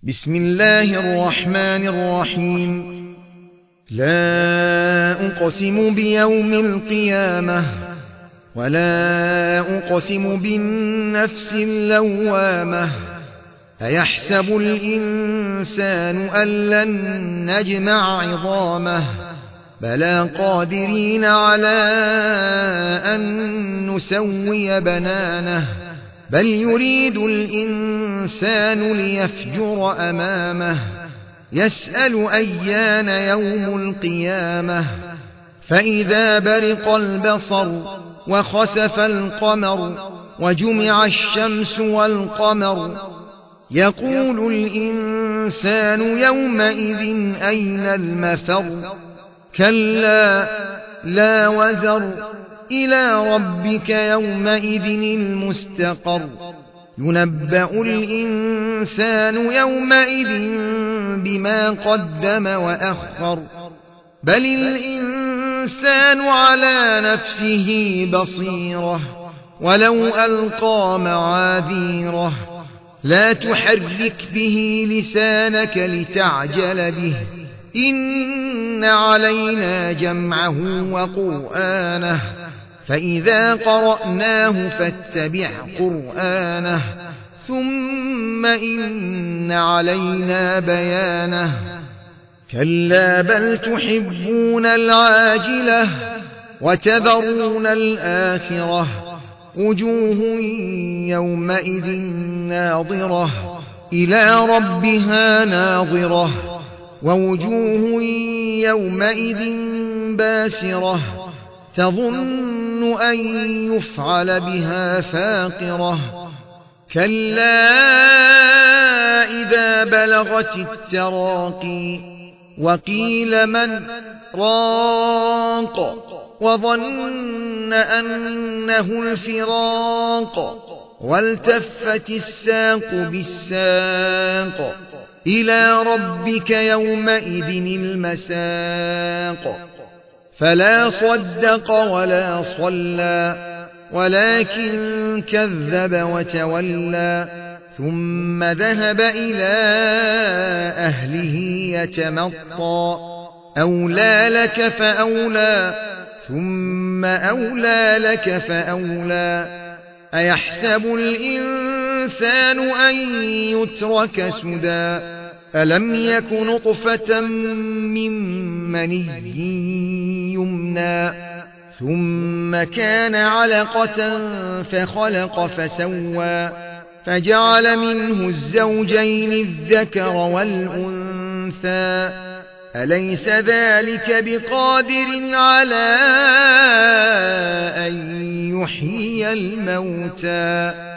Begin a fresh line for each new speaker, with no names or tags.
بسم الله الرحمن الرحيم. لا أقسم بيوم القيامة ولا أقسم بالنفس اللوامة. أيحسب الإنسان أن لن نجمع عظامه بلى قادرين على أن نسوي بنانه بل يريد الإنسان ليفجر أمامه يسأل أيان يوم القيامة. فإذا برق البصر وخسف القمر وجمع الشمس والقمر يقول الإنسان يومئذ أين المفر. كلا لا وزر إلى ربك يومئذ المستقر. ينبأ الإنسان يومئذ بما قدم وأخر بل الإنسان على نفسه بصيرة ولو ألقى معاذيره. لا تحرك به لسانك لتعجل به إن علينا جمعه وقرآنه فإذا قرأناه فاتبع قرآنه ثم إن علينا بيانه. كلا بل تحبون العاجلة وتذرون الآخرة. وجوه يومئذ ناظرة إلى ربها ناظرة ووجوه يومئذ باسرة تظن أن يفعل بها فاقرة. كلا إذا بلغت التراقي وقيل من راق وظن أنه الفراق والتفت الساق بالساق إلى ربك يومئذ المساق. فلا صدق ولا صلى ولكن كذب وتولى ثم ذهب إلى أهله يتمطى. أولى لك فأولى ثم أولى لك فأولى. أيحسب الإنسان أن يترك سدى ألم يك نطفة من مني يمنى ثم كان علقة فخلق فسوى فجعل منه الزوجين الذكر والأنثى. أليس ذلك بقادر على أن يحيي الموتى